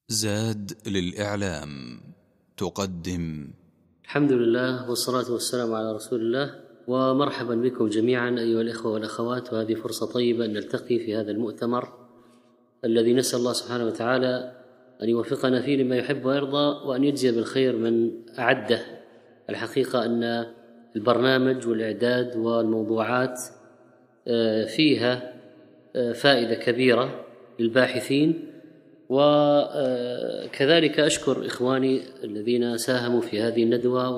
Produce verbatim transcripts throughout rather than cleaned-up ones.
زاد للإعلام تقدم. الحمد لله والصلاة والسلام على رسول الله، ومرحبا بكم جميعا أيها الإخوة والأخوات، وهذه فرصة طيبة أن نلتقي في هذا المؤتمر الذي نسأل الله سبحانه وتعالى أن يوفقنا فيه لما يحب ويرضى، وأن يجزي بالخير من أعده. الحقيقة أن البرنامج والإعداد والموضوعات فيها فائدة كبيرة للباحثين، وكذلك أشكر إخواني الذين ساهموا في هذه الندوة،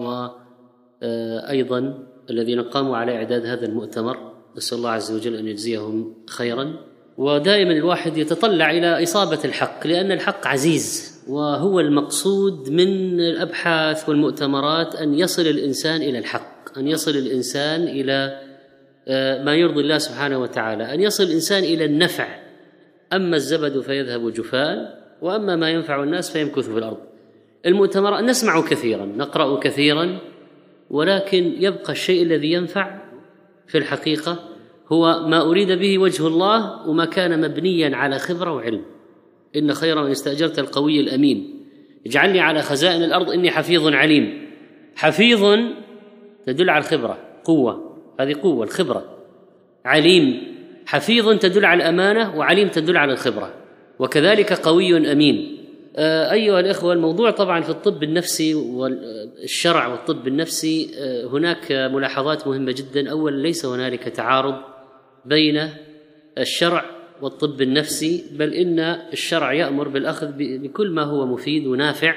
وأيضا الذين قاموا على إعداد هذا المؤتمر. نسأل الله عز وجل أن يجزيهم خيرا. ودائما الواحد يتطلع إلى إصابة الحق، لأن الحق عزيز، وهو المقصود من الأبحاث والمؤتمرات أن يصل الإنسان إلى الحق، أن يصل الإنسان إلى ما يرضي الله سبحانه وتعالى، أن يصل الإنسان إلى النفع. أما الزبد فيذهب جفاء، وأما ما ينفع الناس فيمكث في الأرض. المؤتمرات نسمع كثيرا، نقرأ كثيرا، ولكن يبقى الشيء الذي ينفع في الحقيقة هو ما أريد به وجه الله، وما كان مبنيا على خبرة وعلم. إن خير من استأجرت القوي الأمين، اجعلني على خزائن الأرض إني حفيظ عليم. حفيظ تدل على الخبرة، قوة، هذه قوة الخبرة. عليم، حفيظ تدل على الأمانة، وعليم تدل على الخبرة، وكذلك قوي أمين. آه أيها الإخوة، الموضوع طبعا في الطب النفسي والشرع والطب النفسي آه هناك ملاحظات مهمة جدا. أولا، ليس هنالك تعارض بين الشرع والطب النفسي، بل إن الشرع يأمر بالأخذ بكل ما هو مفيد ونافع.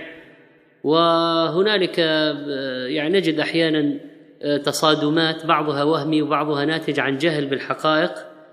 وهنالك آه يعني نجد أحيانا آه تصادمات، بعضها وهمي وبعضها ناتج عن جهل بالحقائق.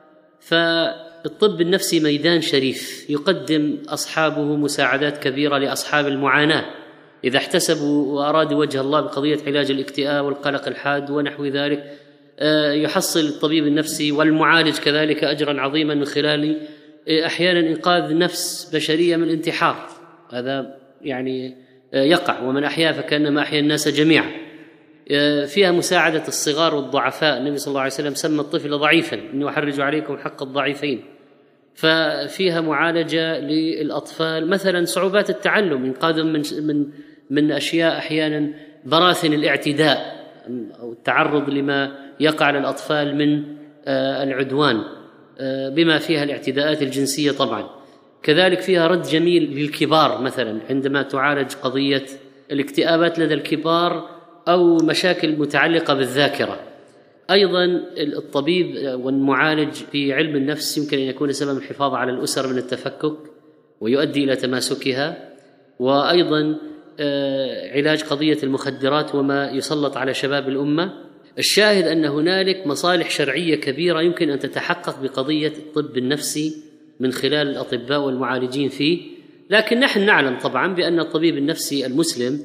فالطب النفسي ميدان شريف يقدم أصحابه مساعدات كبيرة لأصحاب المعاناة إذا احتسبوا وأرادوا وجه الله بقضية علاج الاكتئاب والقلق الحاد ونحو ذلك. يحصل الطبيب النفسي والمعالج كذلك أجرا عظيما من خلال أحيانا إنقاذ نفس بشرية من الانتحار. هذا يعني يقع، ومن أحيا فكأنما أحيا الناس جميعا. فيها مساعدة الصغار والضعفاء. النبي صلى الله عليه وسلم سمى الطفل ضعيفا، إني أحرج عليكم حق الضعيفين. ففيها معالجة للأطفال، مثلا صعوبات التعلم، إنقاذ من من من أشياء أحيانا براثن الاعتداء أو التعرض لما يقع للأطفال من العدوان، بما فيها الاعتداءات الجنسية طبعا. كذلك فيها رد جميل للكبار، مثلا عندما تعالج قضية الاكتئابات لدى الكبار أو مشاكل متعلقة بالذاكرة. أيضا الطبيب والمعالج في علم النفس يمكن أن يكون سبب الحفاظ على الأسر من التفكك ويؤدي إلى تماسكها. وأيضا علاج قضية المخدرات وما يسلط على شباب الأمة. الشاهد أن هنالك مصالح شرعية كبيرة يمكن أن تتحقق بقضية الطب النفسي من خلال الأطباء والمعالجين فيه. لكن نحن نعلم طبعا بأن الطبيب النفسي المسلم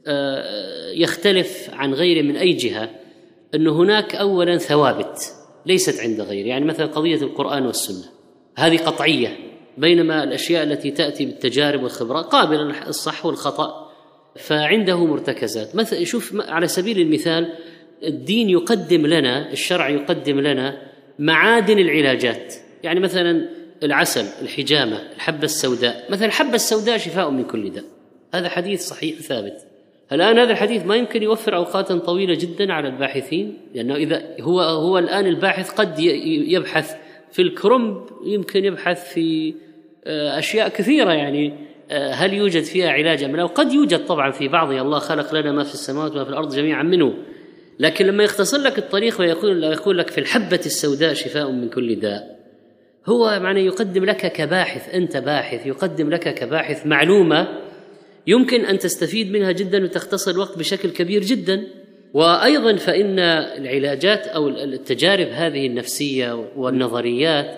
يختلف عن غيره من أي جهة، أن هناك أولا ثوابت ليست عند غيره. يعني مثلا قضية القرآن والسنة هذه قطعية، بينما الأشياء التي تأتي بالتجارب والخبرة قابلة للصح والخطأ، فعنده مرتكزات. مثلا شوف على سبيل المثال، الدين يقدم لنا، الشرع يقدم لنا معادن العلاجات. يعني مثلا العسل، الحجامة، الحبة السوداء. مثلا الحبة السوداء شفاء من كل داء، هذا حديث صحيح ثابت. الآن هذا الحديث ما يمكن يوفر أوقاتا طويلة جدا على الباحثين، لأنه إذا هو هو الآن الباحث قد يبحث في الكرنب، يمكن يبحث في أشياء كثيرة، يعني هل يوجد فيها علاج أم لا؟ وقد يوجد طبعا في بعضها، الله خلق لنا ما في السماوات وما في الأرض جميعا منه. لكن لما يختصر لك الطريق ويقول يقول لك في الحبة السوداء شفاء من كل داء، هو معنى يقدم لك كباحث، أنت باحث، يقدم لك كباحث معلومة يمكن أن تستفيد منها جدا وتختصر الوقت بشكل كبير جدا. وأيضا فإن العلاجات أو التجارب هذه النفسية والنظريات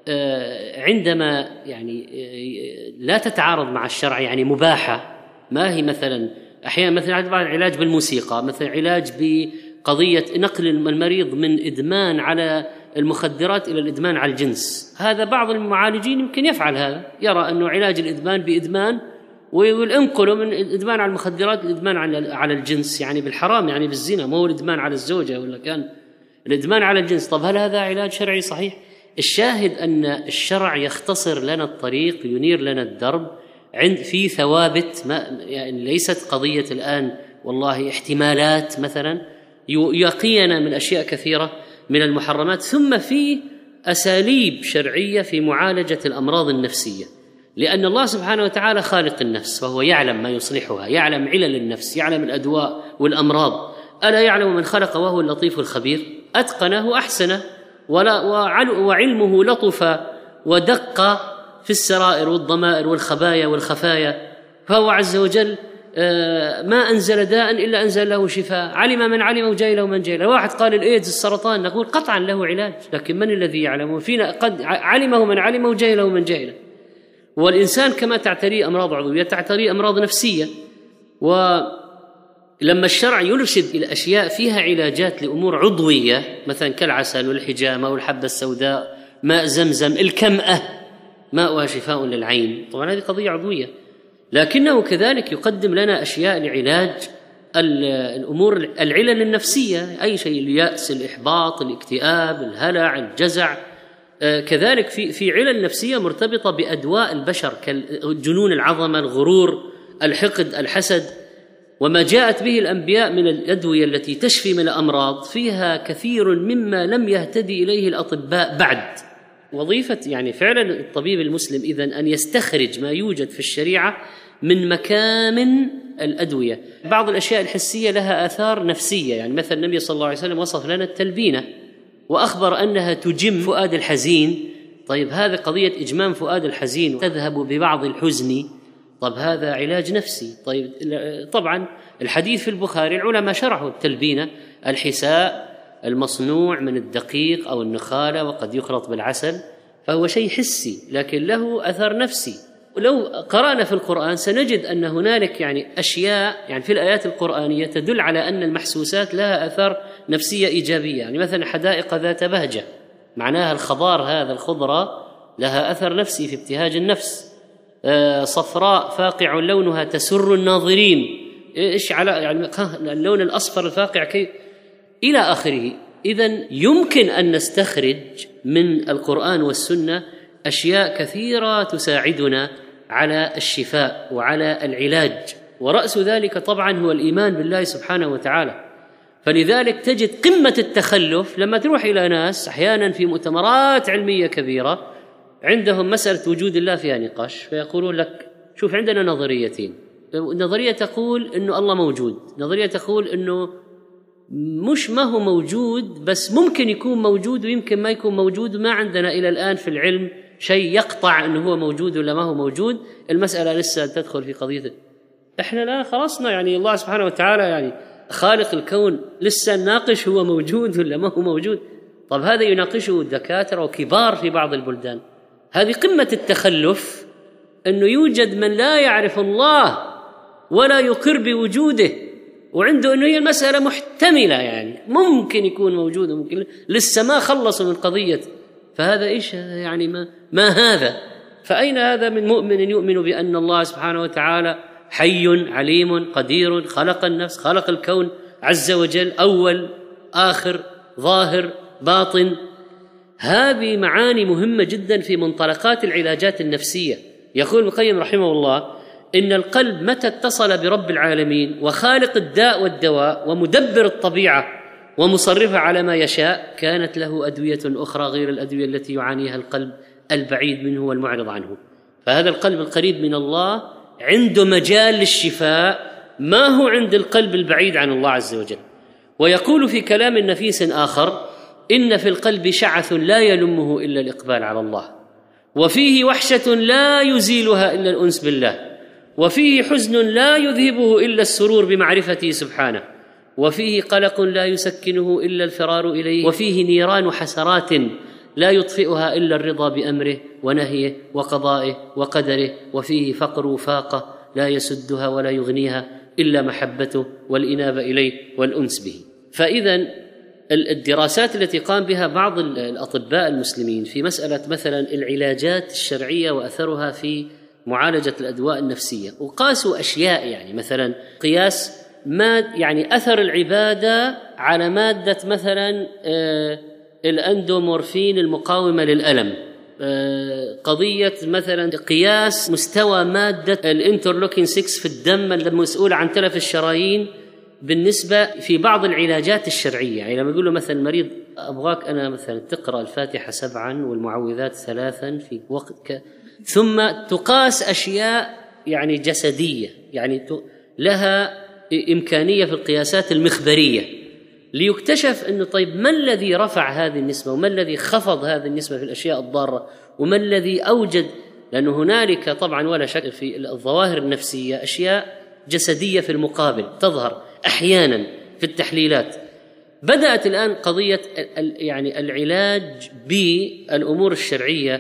عندما يعني لا تتعارض مع الشرع، يعني مباحة، ما هي مثلا أحيانا مثلا علاج بالموسيقى، مثلا علاج بقضية نقل المريض من إدمان على المخدرات إلى الإدمان على الجنس. هذا بعض المعالجين يمكن يفعل هذا، يرى أنه علاج الإدمان بإدمان، وينقله من الإدمان على المخدرات الإدمان على الجنس، يعني بالحرام، يعني بالزنا، ما هو الإدمان على الزوجة ولا كان الإدمان على الجنس. طب هل هذا علاج شرعي صحيح؟ الشاهد أن الشرع يختصر لنا الطريق، ينير لنا الدرب، عند في ثوابت، ما يعني ليست قضية الآن والله احتمالات مثلا، يقينا من أشياء كثيرة من المحرمات، ثم في أساليب شرعية في معالجة الأمراض النفسية، لأن الله سبحانه وتعالى خالق النفس فهو يعلم ما يصلحها، يعلم علل النفس، يعلم الأدواء والأمراض. ألا يعلم من خلق وهو اللطيف الخبير؟ أتقنه أحسنه، وعلمه لطف ودق في السرائر والضمائر والخبايا والخفايا، فهو عز وجل ما أنزل داء إلا أنزل له شفاء، علم من علم وجهله من جهله. واحد قال الإيدز السرطان، نقول قطعا له علاج، لكن من الذي يعلمه؟ فينا قد علمه من علمه وجهله من جهله. والإنسان كما تعتريه أمراض عضوية تعتريه أمراض نفسية، ولما الشرع يرشد إلى أشياء فيها علاجات لأمور عضوية مثلا كالعسل والحجامة والحبة السوداء، ماء زمزم، الكمأة ماؤها شفاء للعين، طبعا هذه قضية عضوية، لكنه كذلك يقدم لنا أشياء لعلاج الأمور العلل النفسية، أي شيء، اليأس، الإحباط، الاكتئاب، الهلع، الجزع. كذلك في في علل نفسية مرتبطة بأدواء البشر كالجنون، العظمة، الغرور، الحقد، الحسد، وما جاءت به الأنبياء من الأدوية التي تشفي من الأمراض فيها كثير مما لم يهتدي إليه الأطباء بعد. وظيفة يعني فعلا الطبيب المسلم إذن أن يستخرج ما يوجد في الشريعة من مكامن الأدوية. بعض الأشياء الحسية لها آثار نفسية، يعني مثلا النبي صلى الله عليه وسلم وصف لنا التلبينة وأخبر أنها تجم فؤاد الحزين. طيب هذا قضية إجمام فؤاد الحزين، تذهب ببعض الحزن، طب هذا علاج نفسي. طيب طبعا الحديث في البخاري العلماء شرحوا التلبينة، الحساء المصنوع من الدقيق أو النخالة وقد يخلط بالعسل، فهو شيء حسي لكن له أثر نفسي. ولو قرأنا في القرآن سنجد أن هنالك يعني أشياء يعني في الآيات القرآنية تدل على أن المحسوسات لها أثر نفسية إيجابية، يعني مثلا حدائق ذات بهجة، معناها الخضار هذا الخضرة لها أثر نفسي في ابتهاج النفس. آه صفراء فاقع لونها تسر الناظرين، إيش على يعني اللون الأصفر الفاقع كيف إلى آخره. إذن يمكن أن نستخرج من القرآن والسنة أشياء كثيرة تساعدنا على الشفاء وعلى العلاج، ورأس ذلك طبعا هو الإيمان بالله سبحانه وتعالى. فلذلك تجد قمة التخلف لما تروح إلى ناس أحيانا في مؤتمرات علمية كبيرة عندهم مسألة وجود الله فيها نقاش، فيقولون لك شوف عندنا نظريتين، نظرية تقول إنه الله موجود، نظرية تقول إنه مش ما هو موجود بس ممكن يكون موجود ويمكن ما يكون موجود، ما عندنا إلى الآن في العلم شيء يقطع أنه هو موجود ولا ما هو موجود، المسألة لسه تدخل في قضية إحنا لا خلصنا يعني الله سبحانه وتعالى يعني خالق الكون، لسه نناقش هو موجود ولا ما هو موجود. طب هذا يناقشه الدكاترة وكبار في بعض البلدان. هذه قمة التخلف، أنه يوجد من لا يعرف الله ولا يقر بوجوده وعنده أنه هي المسألة محتملة، يعني ممكن يكون موجود وممكن لسه ما خلصوا من قضية. فهذا إيش يعني ما, ما هذا؟ فأين هذا من مؤمن يؤمن بأن الله سبحانه وتعالى حي عليم قدير، خلق النفس، خلق الكون عز وجل، أول آخر ظاهر باطن. هذه معاني مهمة جدا في منطلقات العلاجات النفسية. يقول ابن القيم رحمه الله إن القلب متى اتصل برب العالمين وخالق الداء والدواء ومدبر الطبيعة ومصرفها على ما يشاء، كانت له أدوية أخرى غير الأدوية التي يعانيها القلب البعيد منه والمعرض عنه. فهذا القلب القريب من الله عنده مجال للشفاء ما هو عند القلب البعيد عن الله عز وجل. ويقول في كلام نفيس آخر إن في القلب شعث لا يلمه إلا الإقبال على الله، وفيه وحشة لا يزيلها إلا الأنس بالله، وفيه حزن لا يذهبه إلا السرور بمعرفته سبحانه، وفيه قلق لا يسكنه إلا الفرار إليه، وفيه نيران حسرات لا يطفئها إلا الرضا بأمره ونهيه وقضائه وقدره، وفيه فقر وفاقة لا يسدها ولا يغنيها إلا محبته والإنابة إليه والأنس به. فإذن الدراسات التي قام بها بعض الأطباء المسلمين في مسألة مثلا العلاجات الشرعية وأثرها في معالجة الأدواء النفسية، وقاسوا أشياء، يعني مثلا قياس ما يعني أثر العبادة على مادة مثلا آه الأندومورفين المقاومة للألم، قضية مثلا قياس مستوى مادة الانترلوكين ستة في الدم المسؤول عن تلف الشرايين بالنسبة في بعض العلاجات الشرعية. يعني لما يقول له مثلا المريض أبغاك أنا مثلا تقرأ الفاتحة سبعا والمعوذات ثلاثا في وقت ك... ثم تقاس أشياء يعني جسدية، يعني لها إمكانية في القياسات المخبرية، ليكتشف أنه طيب ما الذي رفع هذه النسبة وما الذي خفض هذه النسبة في الأشياء الضارة وما الذي أوجد. لأنه هنالك طبعا ولا شك في الظواهر النفسية أشياء جسدية في المقابل تظهر أحيانا في التحليلات. بدأت الآن قضية يعني العلاج بالأمور الشرعية.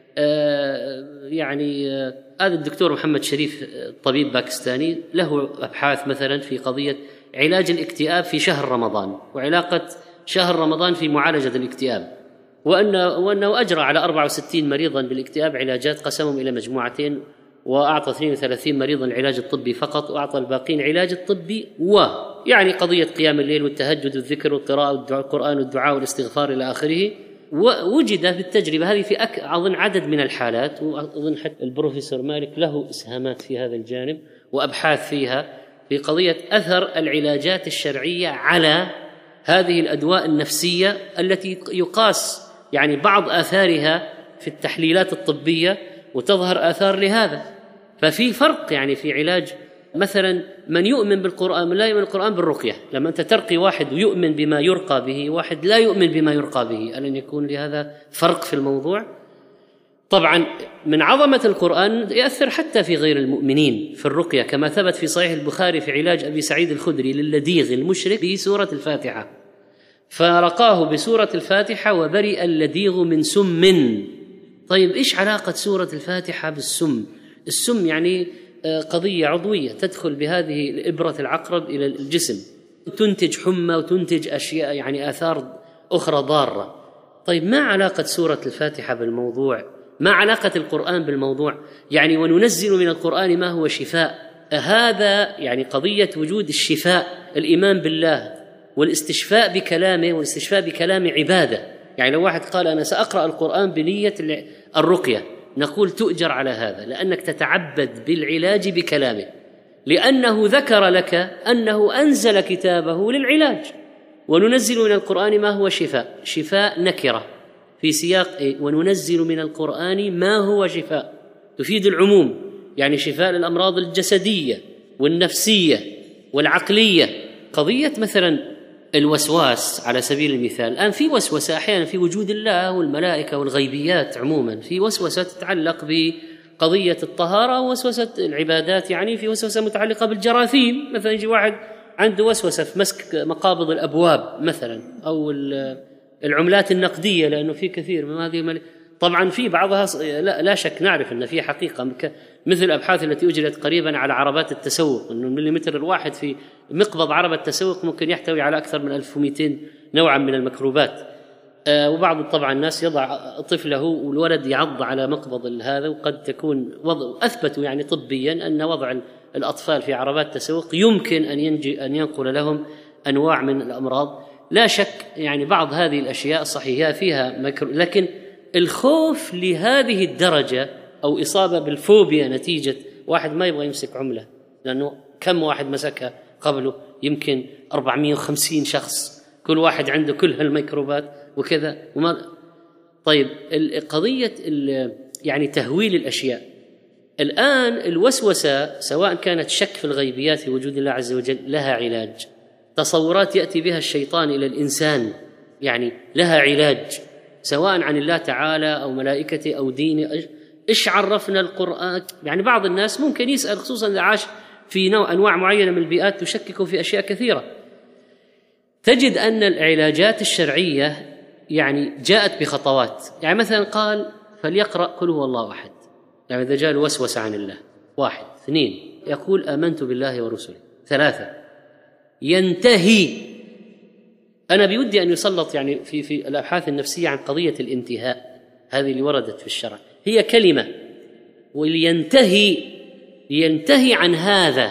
يعني هذا الدكتور محمد شريف طبيب باكستاني له أبحاث مثلا في قضية علاج الاكتئاب في شهر رمضان وعلاقة شهر رمضان في معالجة الاكتئاب، وأنه, وأنه أجرى على أربعة وستين مريضا بالاكتئاب علاجات، قسمهم إلى مجموعتين وأعطى اثنين وثلاثين مريضا العلاج الطبي فقط وأعطى الباقين علاج الطبي، ويعني قضية قيام الليل والتهجد والذكر والقراءة والقرآن والدعاء والاستغفار إلى آخره. ووجد في التجربة هذه في أك... أظن عدد من الحالات، وأظن حتى البروفيسور مالك له إسهامات في هذا الجانب وأبحاث فيها في قضية أثر العلاجات الشرعية على هذه الأدواء النفسية التي يقاس يعني بعض آثارها في التحليلات الطبية وتظهر آثار لهذا. ففي فرق يعني في علاج مثلا من يؤمن بالقرآن من لا يؤمن بالقرآن بالرقية. لما أنت ترقي واحد ويؤمن بما يرقى به واحد لا يؤمن بما يرقى به، ألن يكون لهذا فرق في الموضوع؟ طبعا من عظمة القرآن يأثر حتى في غير المؤمنين في الرقية، كما ثبت في صحيح البخاري في علاج أبي سعيد الخدري للديغ المشرك بسورة الفاتحة، فرقاه بسورة الفاتحة وبرئ اللديغ من سم. طيب إيش علاقة سورة الفاتحة بالسم؟ السم يعني قضية عضوية تدخل بهذه الإبرة العقرب إلى الجسم، تنتج حمى وتنتج أشياء يعني آثار أخرى ضارة. طيب ما علاقة سورة الفاتحة بالموضوع؟ ما علاقة القرآن بالموضوع؟ يعني وننزل من القرآن ما هو شفاء. هذا يعني قضية وجود الشفاء، الإيمان بالله والاستشفاء بكلامه، والاستشفاء بكلام عبادة. يعني لو واحد قال أنا سأقرأ القرآن بنية الرقية، نقول تؤجر على هذا لأنك تتعبد بالعلاج بكلامه، لأنه ذكر لك أنه أنزل كتابه للعلاج. وننزل من القرآن ما هو شفاء، شفاء نكرة في سياق إيه؟ وننزل من القرآن ما هو شفاء، تفيد العموم، يعني شفاء للأمراض الجسدية والنفسية والعقلية. قضية مثلا الوسواس على سبيل المثال، الآن في وسوسة أحيانا في وجود الله والملائكة والغيبيات عموما، في وسوسة تتعلق بقضية الطهارة ووسوسة العبادات، يعني في وسوسة متعلقة بالجراثيم. مثلا يجي واحد عنده وسوسة في مسك مقابض الأبواب مثلا، أو العملات النقدية، لأنه في كثير من هذه المل... طبعا في بعضها لا, لا شك نعرف أن في حقيقة، مثل الأبحاث التي أجرت قريبا على عربات التسوق، أنه المليمتر الواحد في مقبض عربة التسوق ممكن يحتوي على أكثر من ألف ومئتين نوعا من الميكروبات. آه وبعض طبعا الناس يضع طفله والولد يعض على مقبض هذا، وقد تكون وضع أثبتوا يعني طبيا أن وضع الأطفال في عربات التسوق يمكن أن ينجي أن ينقل لهم أنواع من الأمراض. لا شك يعني بعض هذه الأشياء صحيحة فيها ميكرو، لكن الخوف لهذه الدرجة أو إصابة بالفوبيا نتيجة واحد ما يبغى يمسك عملة، لأنه كم واحد مسكها قبله؟ يمكن أربعمائة وخمسين شخص، كل واحد عنده كل هالميكروبات وكذا وما. طيب قضية يعني تهويل الأشياء، الآن الوسوسة سواء كانت شك في الغيبيات في وجود الله عز وجل لها علاج، تصورات يأتي بها الشيطان إلى الإنسان يعني لها علاج، سواء عن الله تعالى أو ملائكته أو دينه. إيش عرفنا القرآن؟ يعني بعض الناس ممكن يسأل، خصوصا إذا عاش في نوع أنواع معينة من البيئات تشكك في أشياء كثيرة، تجد أن العلاجات الشرعية يعني جاءت بخطوات. يعني مثلا قال فليقرأ قل هو الله أحد، يعني إذا جاء الوسوسة عن الله، واحد. اثنين يقول آمنت بالله ورسله. ثلاثة ينتهي. أنا بودي أن يسلط يعني في في الأبحاث النفسية عن قضية الانتهاء، هذه اللي وردت في الشرع، هي كلمة ولينتهي، ينتهي عن هذا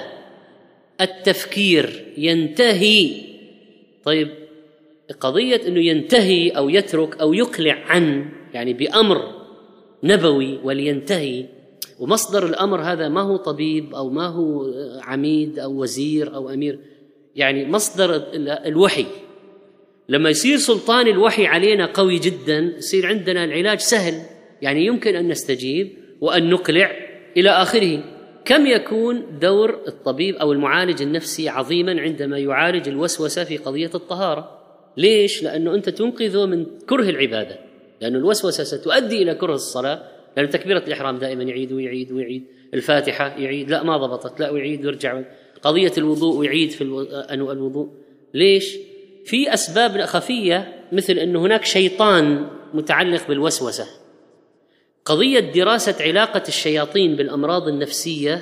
التفكير، ينتهي. طيب قضية أنه ينتهي أو يترك أو يقلع عن، يعني بأمر نبوي ولينتهي. ومصدر الأمر هذا ما هو طبيب أو ما هو عميد أو وزير أو أمير، يعني مصدر الوحي. لما يصير سلطان الوحي علينا قوي جدا يصير عندنا العلاج سهل، يعني يمكن أن نستجيب وأن نقلع إلى آخره. كم يكون دور الطبيب أو المعالج النفسي عظيما عندما يعالج الوسوسة في قضية الطهارة. ليش؟ لأنه أنت تنقذه من كره العبادة، لأن الوسوسة ستؤدي إلى كره الصلاة، لأن تكبيرة الإحرام دائما يعيد ويعيد ويعيد، الفاتحة يعيد لا ما ضبطت لا ويعيد ويرجع، قضية الوضوء ويعيد في الوضوء. ليش؟ في أسباب خفية مثل أن هناك شيطان متعلق بالوسوسة. قضية دراسة علاقة الشياطين بالأمراض النفسية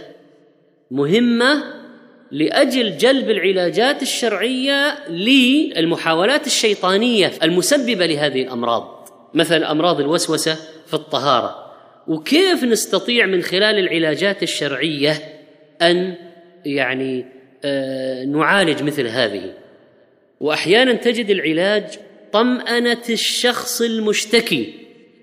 مهمة لأجل جلب العلاجات الشرعية للمحاولات الشيطانية المسببة لهذه الأمراض، مثل أمراض الوسوسة في الطهارة، وكيف نستطيع من خلال العلاجات الشرعية أن يعني آه نعالج مثل هذه. وأحيانا تجد العلاج طمأنة الشخص المشتكي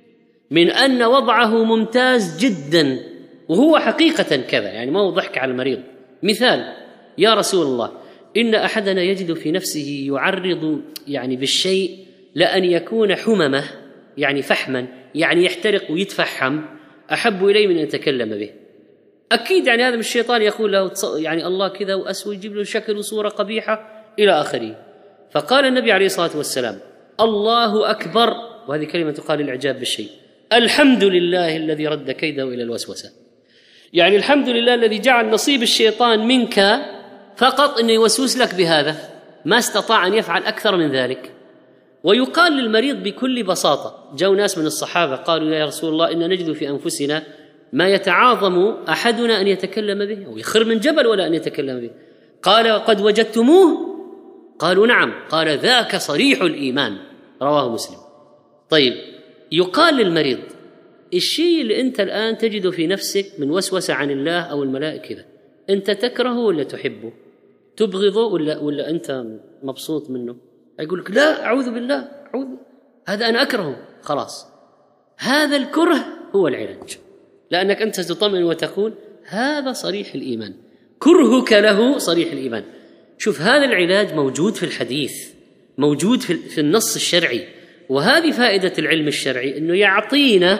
من أن وضعه ممتاز جدا وهو حقيقة كذا، يعني ما هو ضحك على المريض. مثال: يا رسول الله، إن أحدنا يجد في نفسه يعرض يعني بالشيء لأن يكون حممة، يعني فحما، يعني يحترق ويتفحم، أحب إليه من أن يتكلم به. أكيد يعني هذا من الشيطان يقول له يعني الله كذا وأسوي، يجيب له شكل وصورة قبيحة إلى آخره. فقال النبي عليه الصلاة والسلام: الله أكبر، وهذه كلمة تقال للإعجاب بالشيء، الحمد لله الذي رد كيده إلى الوسوسة. يعني الحمد لله الذي جعل نصيب الشيطان منك فقط أنه يوسوس لك بهذا، ما استطاع أن يفعل أكثر من ذلك. ويقال للمريض بكل بساطة، جو ناس من الصحابة قالوا: يا رسول الله، إن نجد في أنفسنا ما يتعاظم أحدنا أن يتكلم به، أو يخر من جبل ولا أن يتكلم به. قال: قد وجدتموه؟ قالوا: نعم. قال: ذاك صريح الإيمان، رواه مسلم. طيب، يقال للمريض: الشيء اللي أنت الآن تجده في نفسك من وسوسة عن الله أو الملائكة، أنت تكرهه ولا تحبه؟ تبغضه ولا, ولا أنت مبسوط منه؟ يقول لك: لا، أعوذ بالله، أعوذ، هذا أنا أكرهه. خلاص، هذا الكره هو العلاج، لأنك أنت تطمئن وتقول هذا صريح الإيمان، كرهك له صريح الإيمان. شوف، هذا العلاج موجود في الحديث، موجود في النص الشرعي. وهذه فائدة العلم الشرعي، أنه يعطينا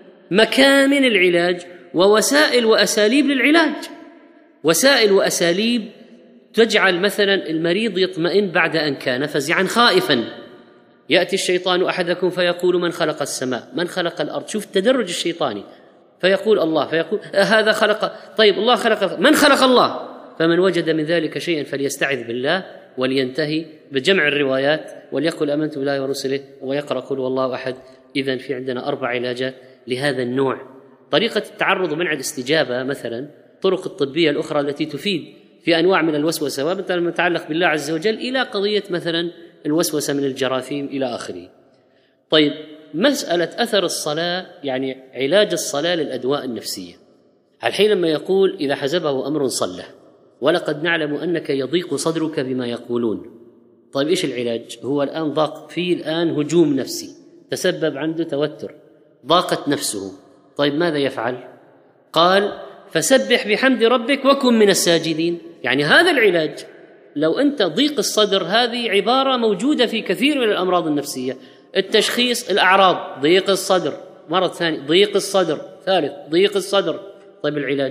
مكامن العلاج ووسائل وأساليب للعلاج، وسائل وأساليب تجعل مثلا المريض يطمئن بعد أن كان فزعا خائفا. يأتي الشيطان أحدكم فيقول: من خلق السماء، من خلق الأرض. شوف التدرج الشيطاني، فيقول الله، فيقول هذا خلق، طيب الله خلق، من خلق الله؟ فمن وجد من ذلك شيئا فليستعذ بالله ولينتهي بجمع الروايات، وليقل آمنت بالله ورسله، ويقرأ قل والله أحد. إذن في عندنا أربع علاجات لهذا النوع. طريقة التعرض ومنع الاستجابة مثلا، الطرق الطبية الأخرى التي تفيد في أنواع من الوسوسة، ومثلا المتعلق بالله عز وجل، إلى قضية مثلا الوسوسة من الجراثيم إلى آخره. طيب، مسألة أثر الصلاة، يعني علاج الصلاة للأدواء النفسية. الحين لما يقول إذا حزبه أمر صلى، ولقد نعلم أنك يضيق صدرك بما يقولون. طيب، إيش العلاج؟ هو الآن ضاق فيه الآن هجوم نفسي، تسبب عنده توتر، ضاقت نفسه. طيب، ماذا يفعل؟ قال: فسبح بحمد ربك وكن من الساجدين. يعني هذا العلاج. لو أنت ضيق الصدر، هذه عبارة موجودة في كثير من الأمراض النفسية. التشخيص، الأعراض: ضيق الصدر، مرض ثاني ضيق الصدر، ثالث ضيق الصدر. طيب، العلاج: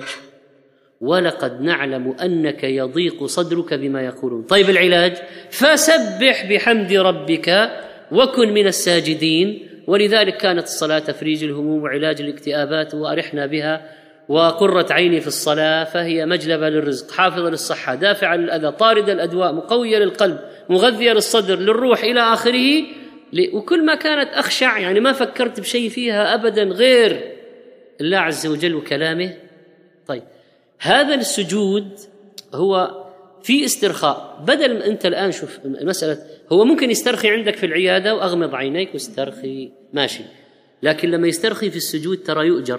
ولقد نعلم أنك يضيق صدرك بما يقولون. طيب، العلاج: فسبح بحمد ربك وكن من الساجدين. ولذلك كانت الصلاة تفريج الهموم وعلاج الاكتئابات، وأرحنا بها، وقرة عيني في الصلاة، فهي مجلبة للرزق، حافظة للصحة، دافعة للأذى، طاردة الأدواء، مقوية للقلب، مغذية للصدر، للروح، إلى آخره. وكل ما كانت أخشع، يعني ما فكرت بشيء فيها أبدا غير الله عز وجل وكلامه. طيب، هذا السجود هو في استرخاء. بدل ما أنت الآن شوف المسألة، هو ممكن يسترخي عندك في العيادة وأغمض عينيك واسترخي، ماشي، لكن لما يسترخي في السجود ترى يؤجر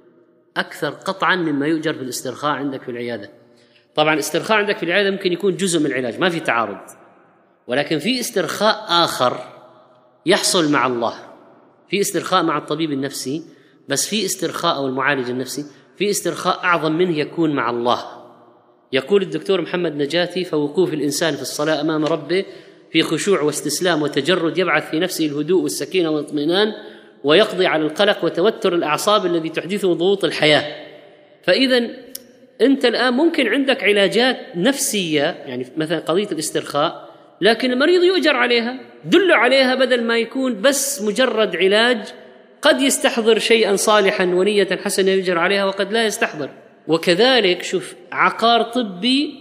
أكثر قطعا مما يؤجر في الاسترخاء عندك في العيادة. طبعا الاسترخاء عندك في العيادة ممكن يكون جزء من العلاج، ما في تعارض، ولكن في استرخاء آخر يحصل مع الله، في استرخاء مع الطبيب النفسي بس في استرخاء، أو المعالج النفسي في استرخاء أعظم منه يكون مع الله. يقول الدكتور محمد نجاتي: فوقوف الإنسان في الصلاة أمام ربه في خشوع واستسلام وتجرد يبعث في نفسه الهدوء والسكينة والاطمئنان، ويقضي على القلق وتوتر الأعصاب الذي تحدثه ضغوط الحياة. فإذا أنت الآن ممكن عندك علاجات نفسية، يعني مثلا قضية الاسترخاء، لكن المريض يؤجر عليها، دل عليها، بدل ما يكون بس مجرد علاج قد يستحضر شيئا صالحا ونية حسنة يؤجر عليها وقد لا يستحضر. وكذلك شوف، عقار طبي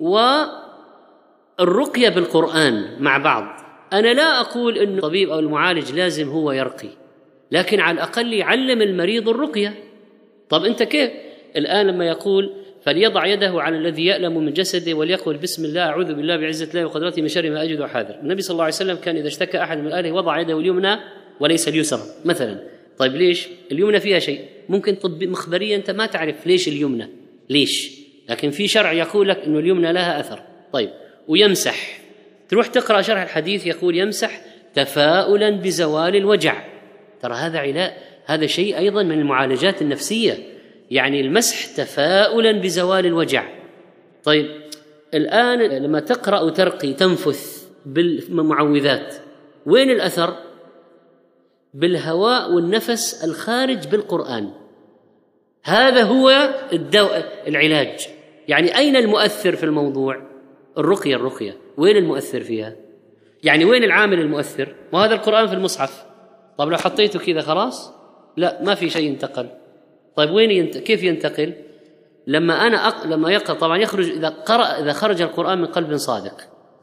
والرقية بالقرآن مع بعض. أنا لا أقول أن الطبيب أو المعالج لازم هو يرقي، لكن على الأقل يعلم المريض الرقية. طب أنت كيف الآن لما يقول فليضع يده على الذي يألم من جسده وليقول بسم الله أعوذ بالله بعزة الله وقدرته من شر ما أجد وحاذر. النبي صلى الله عليه وسلم كان إذا اشتكى أحد من أهله وضع يده اليمنى وليس اليسرى مثلا. طيب ليش؟ اليمنى فيها شيء، ممكن طب مخبريا أنت ما تعرف ليش اليمنى ليش، لكن في شرع يقول لك إنه اليمنى لها أثر. طيب ويمسح، تروح تقرأ شرح الحديث يقول يمسح تفاؤلا بزوال الوجع. ترى هذا علاج، هذا شيء أيضا من المعالجات النفسية، يعني المسح تفاؤلا بزوال الوجع. طيب الآن لما تقرأ وترقي تنفث بالمعوذات، وين الأثر؟ بالهواء والنفس الخارج بالقرآن. هذا هو الدواء العلاج. يعني أين المؤثر في الموضوع؟ الرقية. الرقية وين المؤثر فيها؟ يعني وين العامل المؤثر؟ وهذا القرآن في المصحف. طب لو حطيته كذا خلاص؟ لا، ما في شيء ينتقل. طيب وين ينت... كيف ينتقل؟ لما أنا أق... لما يقرأ، طبعا يخرج إذا قرأ إذا خرج القرآن من قلب صادق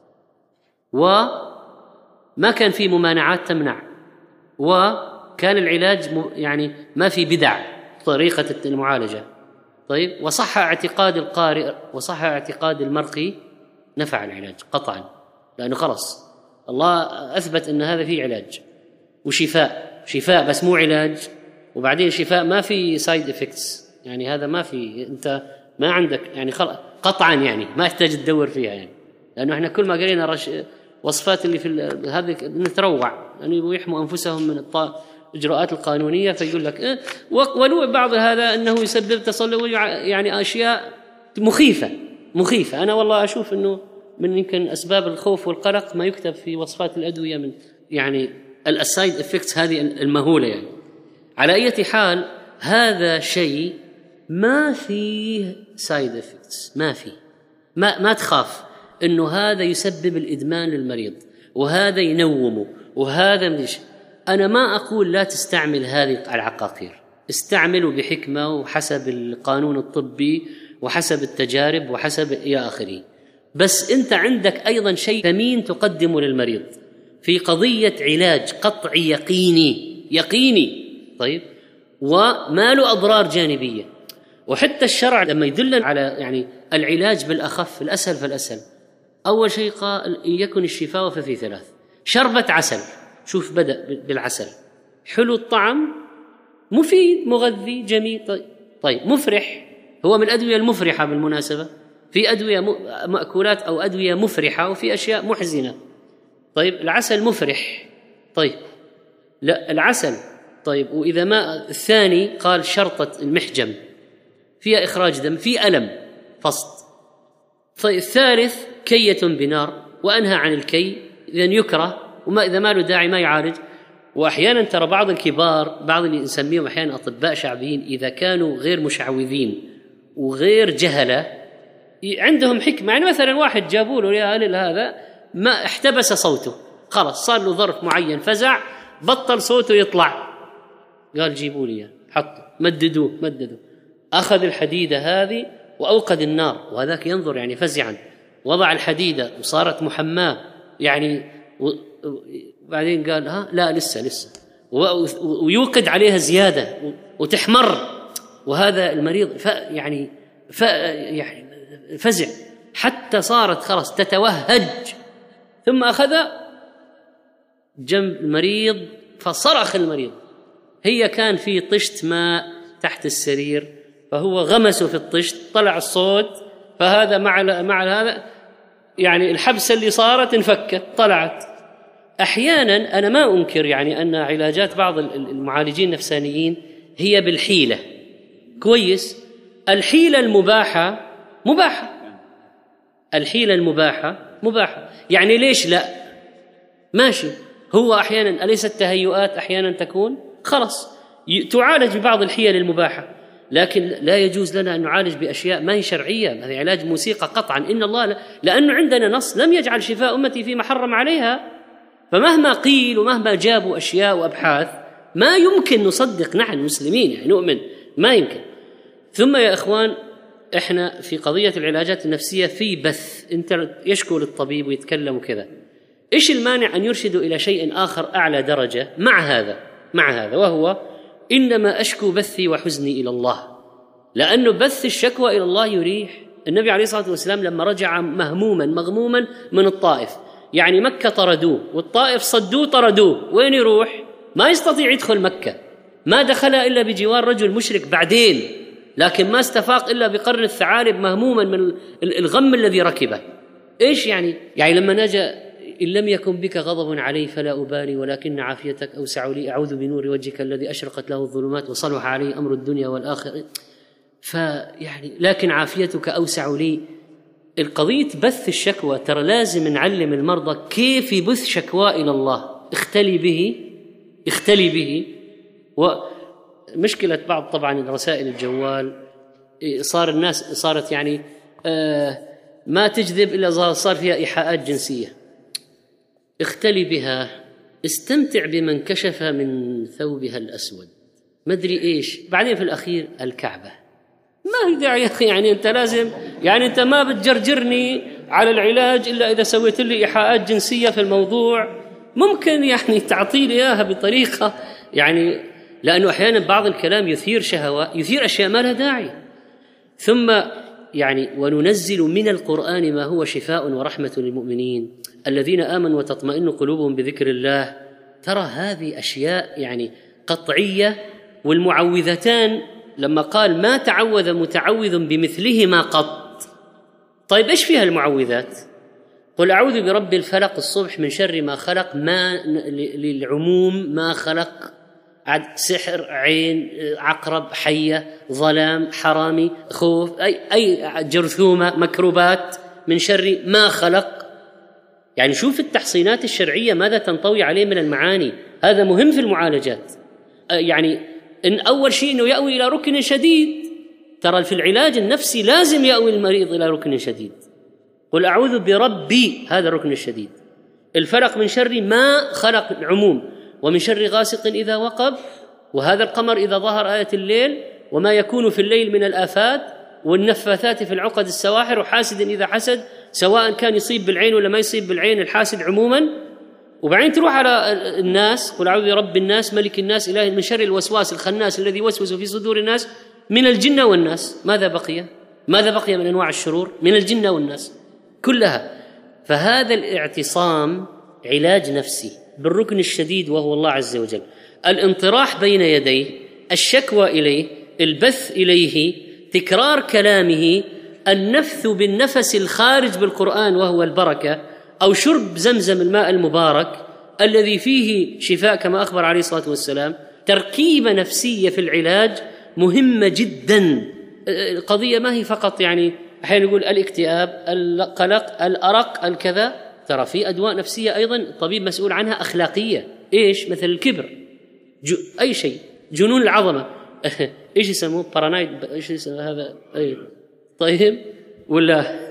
وما كان في ممانعات تمنع، وكان العلاج م... يعني ما في بدع طريقة المعالجة. طيب وصح اعتقاد القارئ وصح اعتقاد المرقي، نفع العلاج قطعا، لأنه خلص الله أثبت أن هذا فيه علاج وشفاء، شفاء بس مو علاج. وبعدين شفاء ما في سايد افكتس، يعني هذا ما في، انت ما عندك يعني قطعا، يعني ما يحتاج تدور فيها، يعني لانه احنا كل ما قرينا رش... وصفات اللي في هذه نتروع، يعني يحموا انفسهم من الاجراءات القانونيه، فيقول لك إيه؟ ولو بعض هذا انه يسبب تصلب، يعني اشياء مخيفه مخيفه. انا والله اشوف انه من يمكن اسباب الخوف والقلق ما يكتب في وصفات الادويه من يعني السايد افكتس هذه المهوله. يعني على أي حال هذا شيء ما فيه سايد افكتس، ما فيه، ما ما تخاف انه هذا يسبب الادمان للمريض وهذا ينومه وهذا مديش. انا ما اقول لا تستعمل هذه العقاقير، استعملوا بحكمه وحسب القانون الطبي وحسب التجارب وحسب الى اخره، بس انت عندك ايضا شيء ثمين تقدمه للمريض في قضيه علاج قطعي يقيني يقيني. طيب وما له أضرار جانبية. وحتى الشرع لما يدل على يعني العلاج بالأخف الأسهل فالأسهل، أول شيء قال يكن الشفاء ففي ثلاث: شربة عسل، شوف بدأ بالعسل، حلو الطعم، مفيد مغذي جميل. طيب, طيب مفرح، هو من الأدوية المفرحة بالمناسبة، في أدوية مأكولات أو أدوية مفرحة وفي أشياء محزنة. طيب العسل مفرح، طيب لا العسل. طيب وإذا ما الثاني قال شرطة المحجم فيها إخراج دم، في ألم فصد. طيب الثالث كية بنار، وأنهى عن الكي، إذن يكره، وما إذا ما له داعي ما يعالج. وأحيانا ترى بعض الكبار، بعض اللي نسميهم أحيانا أطباء شعبيين، إذا كانوا غير مشعوذين وغير جهلة عندهم حكمة. يعني مثلا واحد جابوا له يا هلل هذا ما احتبس صوته، خلاص صار له ظرف معين، فزع، بطل صوته يطلع، قال جيبوا لي، حطوا، مددوه مددوه، أخذ الحديدة هذه وأوقد النار، وهذاك ينظر يعني فزعا، وضع الحديدة وصارت محماة يعني، وبعدين قال ها لا لسه لسه، ويوقد عليها زيادة وتحمر، وهذا المريض ف يعني ف يعني فزع حتى صارت خلاص تتوهج، ثم أخذ جنب المريض فصرخ المريض. هي كان في طشت ماء تحت السرير، فهو غمسه في الطشت، طلع الصوت، فهذا مع مع هذا يعني الحبسة اللي صارت انفكت طلعت. أحيانا أنا ما أنكر يعني أن علاجات بعض المعالجين النفسانيين هي بالحيلة. كويس، الحيلة المباحة مباحة، الحيلة المباحة مباحة، يعني ليش لا؟ ماشي، هو أحيانا أليست التهيؤات أحيانا تكون خلص تعالج ببعض الحيل المباحة، لكن لا يجوز لنا أن نعالج بأشياء ما هي شرعية. هذا علاج موسيقى قطعا، إن الله لا، لأنه عندنا نص لم يجعل شفاء أمتي فيما حرم عليها، فمهما قيل ومهما جابوا أشياء وأبحاث ما يمكن نصدق نحن مسلمين، يعني نؤمن ما يمكن. ثم يا إخوان، إحنا في قضية العلاجات النفسية في بث، أنت يشكو للطبيب ويتكلم وكذا، إيش المانع أن يرشدوا إلى شيء آخر أعلى درجة مع هذا مع هذا وهو إنما أشكو بثي وحزني إلى الله، لأنه بث الشكوى إلى الله يريح. النبي عليه الصلاة والسلام لما رجع مهموما مغموما من الطائف، يعني مكة طردوه والطائف صدوه طردوه، وين يروح؟ ما يستطيع يدخل مكة، ما دخلها إلا بجوار رجل مشرك بعدين، لكن ما استفاق إلا بقرن الثعالب مهموما من الغم الذي ركبه. إيش يعني؟ يعني لما نجا إن لم يكن بك غضب علي فلا أبالي ولكن عافيتك أوسع لي، أعوذ بنور وجهك الذي أشرقت له الظلمات وصلح عليه أمر الدنيا والآخرة، فيعني لكن عافيتك أوسع لي. القضية بث الشكوى، ترى لازم نعلم المرضى كيف يبث شكوى إلى الله، اختلي به اختلي به. ومشكلة بعض طبعا رسائل الجوال، صار الناس صارت يعني آه ما تجذب إلا صار فيها إيحاءات جنسية، اختلي بها، استمتع بمن كشف من ثوبها الأسود، ما أدري إيش، بعدين في الأخير الكعبة. ما هي داعي يا أخي، يعني أنت لازم، يعني أنت ما بتجرجرني على العلاج إلا إذا سويت لي إيحاءات جنسية في الموضوع، ممكن يعني تعطيني إياها بطريقة، يعني لأنه أحيانا بعض الكلام يثير شهوات، يثير أشياء ما لها داعي. ثم يعني وننزل من القرآن ما هو شفاء ورحمة للمؤمنين الذين آمنوا وتطمئن قلوبهم بذكر الله. ترى هذه أشياء يعني قطعية. والمعوذتان لما قال ما تعوذ متعوذ بمثلهما قط، طيب إيش فيها المعوذات؟ قل أعوذ برب الفلق الصبح من شر ما خلق، ما للعموم ما خلق، عد سحر، عين، عقرب، حية، ظلام، حرامي، خوف، أي, أي جرثومة، مكروبات، من شر ما خلق. يعني شوف التحصينات الشرعية ماذا تنطوي عليه من المعاني، هذا مهم في المعالجات. يعني إن أول شيء أنه يأوي إلى ركن شديد، ترى في العلاج النفسي لازم يأوي المريض إلى ركن شديد. قل أعوذ بربي، هذا الركن الشديد. الفلق من شر ما خلق العموم، ومن شر غاسق إذا وقب، وهذا القمر إذا ظهر آية الليل، وما يكون في الليل من الآفات، والنفاثات في العقد السواحر، وحاسد إذا حسد، سواء كان يصيب بالعين ولا ما يصيب بالعين، الحاسد عموما. وبعدين تروح على الناس، قل أعوذ برب الناس ملك الناس إله من شر الوسواس الخناس الذي يوسوس في صدور الناس من الجنة والناس. ماذا بقي؟ ماذا بقي من أنواع الشرور؟ من الجنة والناس كلها. فهذا الاعتصام علاج نفسي بالركن الشديد وهو الله عز وجل، الانطراح بين يديه، الشكوى إليه، البث إليه، تكرار كلامه، النفث بالنفس الخارج بالقرآن وهو البركة، أو شرب زمزم الماء المبارك الذي فيه شفاء كما أخبر عليه الصلاة والسلام. تركيبة نفسية في العلاج مهمة جدا. القضية ما هي فقط يعني أحيانا يقول الاكتئاب، القلق، الأرق، الكذا، ترى في أدواء نفسية أيضا الطبيب مسؤول عنها أخلاقية. إيش؟ مثل الكبر، جو أي شيء، جنون العظمة إيش يسموه؟ بارانايد، إيش يسموه هذا؟ أي طيب، ولا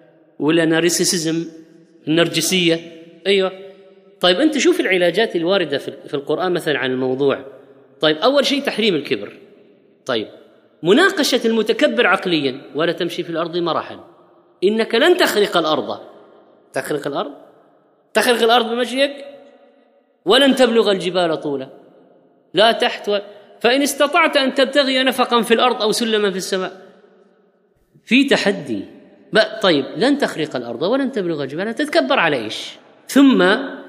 ولا نارسيسيزم، النرجسية، أيوة. طيب أنت شوف العلاجات الواردة في القرآن مثلا عن الموضوع. طيب أول شيء تحريم الكبر. طيب مناقشة المتكبر عقليا، ولا تمشي في الأرض مرحا إنك لن تخرق الأرض. تخرق الأرض؟ تخرق الأرض بمشيك؟ ولن تبلغ الجبال طولا، لا تحت و... فإن استطعت أن تبتغي نفقا في الأرض أو سلما في السماء. في تحدي. طيب لن تخرق الأرض ولن تبلغ الجبال، تتكبر على إيش؟ ثم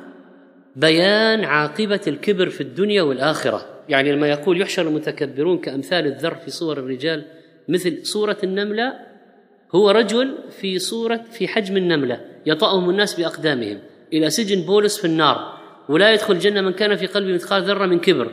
بيان عاقبة الكبر في الدنيا والآخرة. يعني لما يقول يحشر المتكبرون كأمثال الذر في صور الرجال مثل صورة النملة، هو رجل في صورة في حجم النملة يطأهم الناس بأقدامهم إلى سجن بولس في النار، ولا يدخل الجنة من كان في قلبه مثقال ذرة من كبر.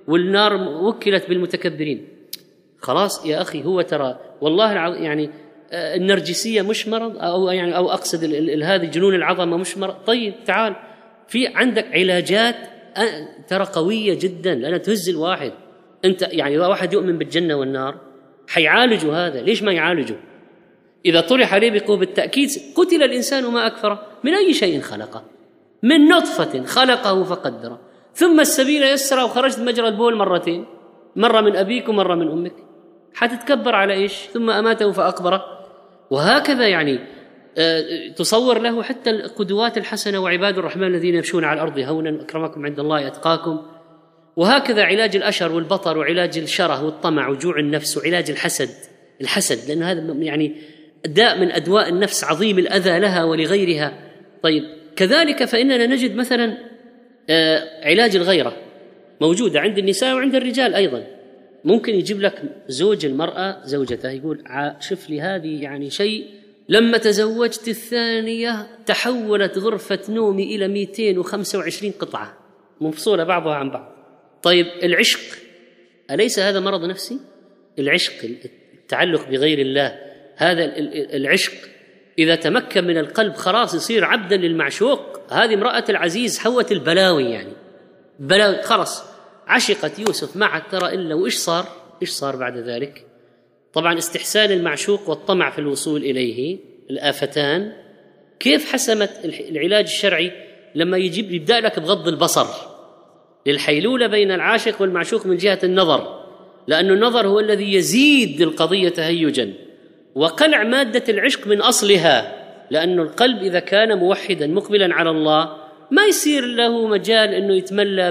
والنار وكلت بالمتكبرين. خلاص يا أخي، هو ترى والله يعني النرجسية مش مرض، أو يعني أو أقصد هذه جنون العظمة مش مرض. طيب تعال، في عندك علاجات ترى قوية جدا لأنها تهز الواحد. أنت يعني واحد يؤمن بالجنة والنار حيعالجوا هذا، ليش ما يعالجوا؟ إذا طرح عليه بقوة بالتأكيد قتل الإنسان ما أكفره، من أي شيء خلقه؟ من نطفة خلقه فقدره، ثم السبيل يسره وخرجت مجرى البول مرتين، مرة من أبيك ومرة من أمك، حتتكبر على إيش؟ ثم أماته فأقبره. وهكذا يعني تصور له حتى القدوات الحسنة وعباد الرحمن الذين يمشون على الأرض هونا أكرمكم عند الله أتقاكم. وهكذا علاج الأشر والبطر، وعلاج الشره والطمع وجوع النفس، وعلاج الحسد الحسد لأن هذا يعني داء من أدواء النفس عظيم الأذى لها ولغيرها. طيب كذلك فإننا نجد مثلا علاج الغيرة موجودة عند النساء وعند الرجال أيضا. ممكن يجيب لك زوج المرأة زوجته يقول شوف لي هذه يعني شيء، لما تزوجت الثانية تحولت غرفة نومي إلى مئتين وخمسة وعشرين قطعة مفصولة بعضها عن بعض. طيب العشق أليس هذا مرض نفسي؟ العشق التعلق بغير الله، هذا العشق إذا تمكن من القلب خلاص يصير عبدا للمعشوق. هذه امرأة العزيز حوت البلاوي، يعني بلاوي خلاص عشقت يوسف ما عاد ترى إلا. وإيش صار؟ إيش صار بعد ذلك؟ طبعا استحسان المعشوق والطمع في الوصول إليه الآفتان. كيف حسمت العلاج الشرعي لما يجيب يبدأ لك بغض البصر للحيلولة بين العاشق والمعشوق من جهة النظر، لأن النظر هو الذي يزيد القضية تهيجا، وقلع مادة العشق من أصلها، لأن القلب إذا كان موحدا مقبلا على الله ما يصير له مجال أنه يتملى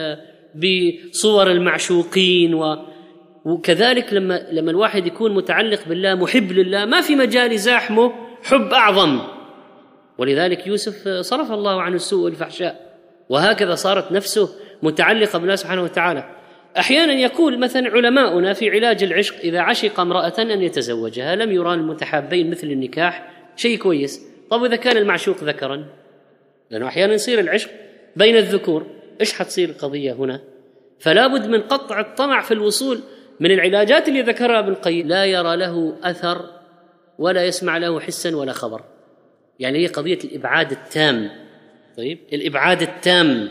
بصور المعشوقين. و وكذلك لما لما الواحد يكون متعلق بالله محب لله ما في مجال يزاحمه حب أعظم. ولذلك يوسف صرف الله عنه السوء والفحشاء، وهكذا صارت نفسه متعلقة بالله سبحانه وتعالى. أحيانا يقول مثلا علماؤنا في علاج العشق إذا عشق امرأة أن يتزوجها، لم يرى المتحابين مثل النكاح شيء كويس. طب إذا كان المعشوق ذكرا، لأنه أحيانا يصير العشق بين الذكور، إيش حتصير القضية هنا؟ فلا بد من قطع الطمع في الوصول. من العلاجات اللي ذكرها ابن القيم لا يرى له أثر ولا يسمع له حسا ولا خبر، يعني هي قضية الإبعاد التام. طيب الإبعاد التام.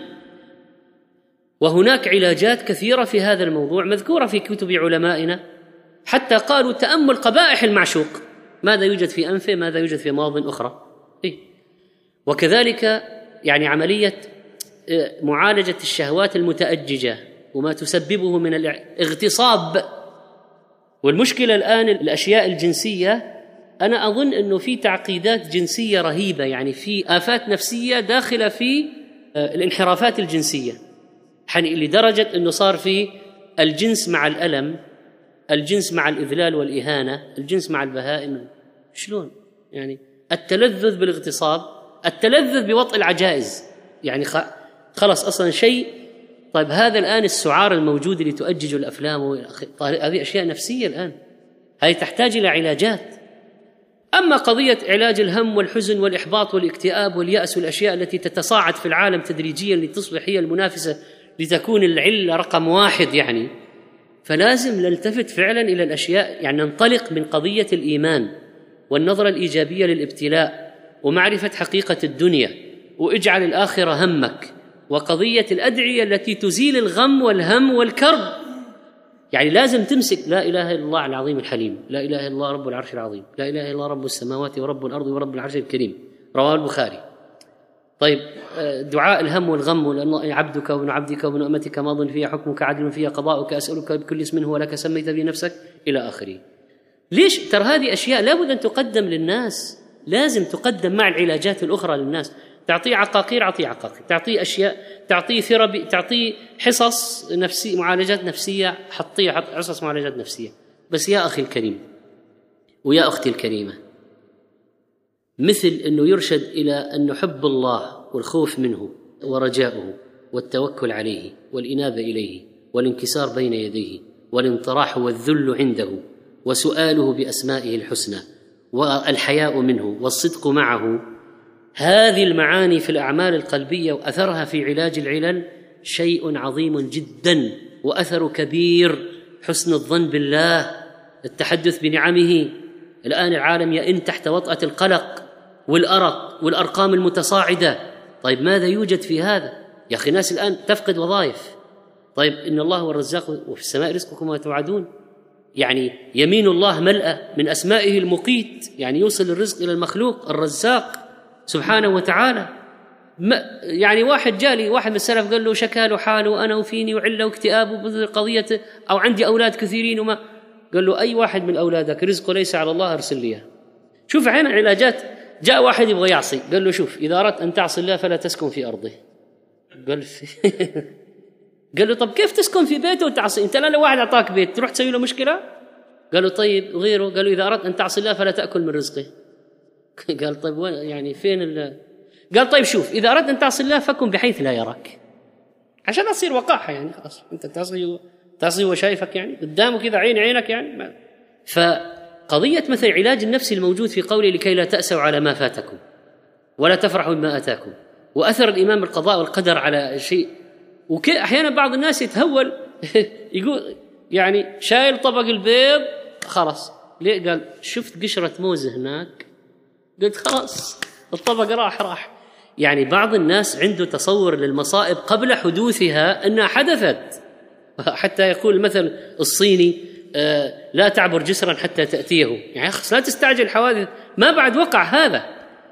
وهناك علاجات كثيرة في هذا الموضوع مذكورة في كتب علمائنا، حتى قالوا تأمل قبائح المعشوق، ماذا يوجد في أنفه، ماذا يوجد في مواضع أخرى. إيه؟ وكذلك يعني عملية معالجة الشهوات المتأججة وما تسببه من الاغتصاب. والمشكلة الآن الأشياء الجنسية، أنا أظن أنه في تعقيدات جنسية رهيبة، يعني في آفات نفسية داخلة في الانحرافات الجنسية، لدرجة أنه صار في الجنس مع الألم، الجنس مع الإذلال والإهانة، الجنس مع البهائم. شلون؟ يعني التلذذ بالاغتصاب، التلذذ بوطء العجائز، يعني خلص أصلا شيء. طيب هذا الآن السعار الموجود اللي تؤجج الأفلام، هذه أشياء نفسية الآن، هذه تحتاج إلى علاجات. أما قضية علاج الهم والحزن والإحباط والاكتئاب واليأس والأشياء التي تتصاعد في العالم تدريجيا لتصبح هي المنافسة لتكون العلة رقم واحد، يعني فلازم نلتفت فعلا إلى الأشياء، يعني ننطلق من قضية الإيمان والنظرة الإيجابية للابتلاء ومعرفة حقيقة الدنيا، واجعل الآخرة همك، وقضية الأدعية التي تزيل الغم والهم والكرب. يعني لازم تمسك لا إله إلا الله العظيم الحليم، لا إله إلا الله رب العرش العظيم، لا إله إلا الله رب السماوات ورب الأرض ورب العرش الكريم، رواه البخاري. طيب دعاء الهم والغم، لأن عبدك وابن عبدك وابن أمتك ماض فيها حكمك عدل فيها قضاؤك، أسألك بكل اسم هو لك سميت به نفسك إلى آخره. ليش؟ ترى هذه أشياء لابد أن تقدم للناس، لازم تقدم مع العلاجات الأخرى للناس. تعطيه عقاقير، أعطيه عقاقير، تعطيه أشياء، تعطيه ثيرابي، تعطيه حصص نفسية، معالجات نفسية، حطيه حصص معالجات نفسية. بس يا أخي الكريم ويا أختي الكريمة، مثل أنه يرشد إلى أن نحب الله والخوف منه ورجاؤه والتوكل عليه والإنابة إليه والانكسار بين يديه والانطراح والذل عنده وسؤاله بأسمائه الحسنى والحياء منه والصدق معه. هذه المعاني في الأعمال القلبية وأثرها في علاج العلل شيء عظيم جدا وأثر كبير حسن الظن بالله، التحدث بنعمه. الآن العالم يئن تحت وطأة القلق والأرق والأرقام المتصاعدة. طيب ماذا يوجد في هذا؟ يا أخي الناس الآن تفقد وظائف. طيب إن الله هو الرزاق وفي السماء رزقكم وما توعدون، يعني يمين الله ملأة من أسمائه المقيت، يعني يوصل الرزق إلى المخلوق الرزاق سبحانه وتعالى. يعني واحد جالي واحد من السلف قال له شكى له حاله أنا وفيني وعلة واكتئاب وبذل قضية أو عندي أولاد كثيرين وما، قال له أي واحد من أولادك رزقه ليس على الله أرسل لي. شوف عين علاجات. جاء واحد يبغى يعصي، قال له شوف إذا أردت أن تعصي الله فلا تسكن في أرضه. قال قال له طب كيف تسكن في بيته وتعصي؟ أنت لا لو واحد أعطاك بيت تروح تسوي له مشكلة؟ قال له طيب غيره. قال له إذا أردت أن تعصي الله فلا تأكل من رزقه. قال طيب يعني فين ال... قال طيب شوف إذا أردت أن تعصي الله فكن بحيث لا يراك، عشان أصير وقاحة. يعني خلاص أنت تعصي تعصي وشايفك يعني قدامه كذا عين عينك يعني ما. فقضية مثل علاج النفس الموجود في قوله لكي لا تأسوا على ما فاتكم ولا تفرحوا بما أتاكم، وأثر الإيمان بالقضاء والقدر على شيء. وأحيانا بعض الناس يتهول يقول يعني شايل طبق البيض خلاص ليه؟ قال شفت قشرة موز هناك، قلت خلاص الطبق راح راح. يعني بعض الناس عنده تصور للمصائب قبل حدوثها أنها حدثت، حتى يقول مثل الصيني آه لا تعبر جسرا حتى تأتيه. يعني لا تستعجل حوادث ما بعد وقع هذا.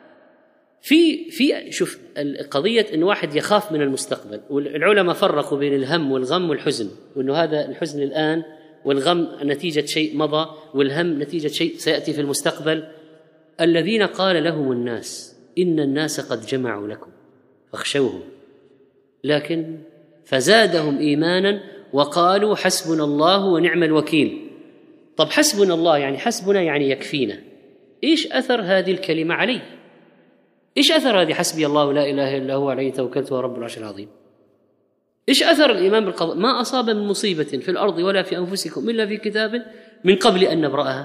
في في شوف القضية إن واحد يخاف من المستقبل، والعلماء فرقوا بين الهم والغم والحزن، وإنه هذا الحزن الآن والغم نتيجة شيء مضى والهم نتيجة شيء سيأتي في المستقبل. الذين قال لهم الناس إن الناس قد جمعوا لكم فاخشوهم، لكن فزادهم إيمانا وقالوا حسبنا الله ونعم الوكيل. طب حسبنا الله يعني حسبنا يعني يكفينا. إيش أثر هذه الكلمة علي؟ إيش أثر هذه حسبي الله لا إله إلا هو عليه توكلت ورب العرش العظيم؟ إيش أثر الإيمان بالقضاء؟ ما أصاب من مصيبة في الأرض ولا في أنفسكم إلا في كتاب من قبل أن نبرأها.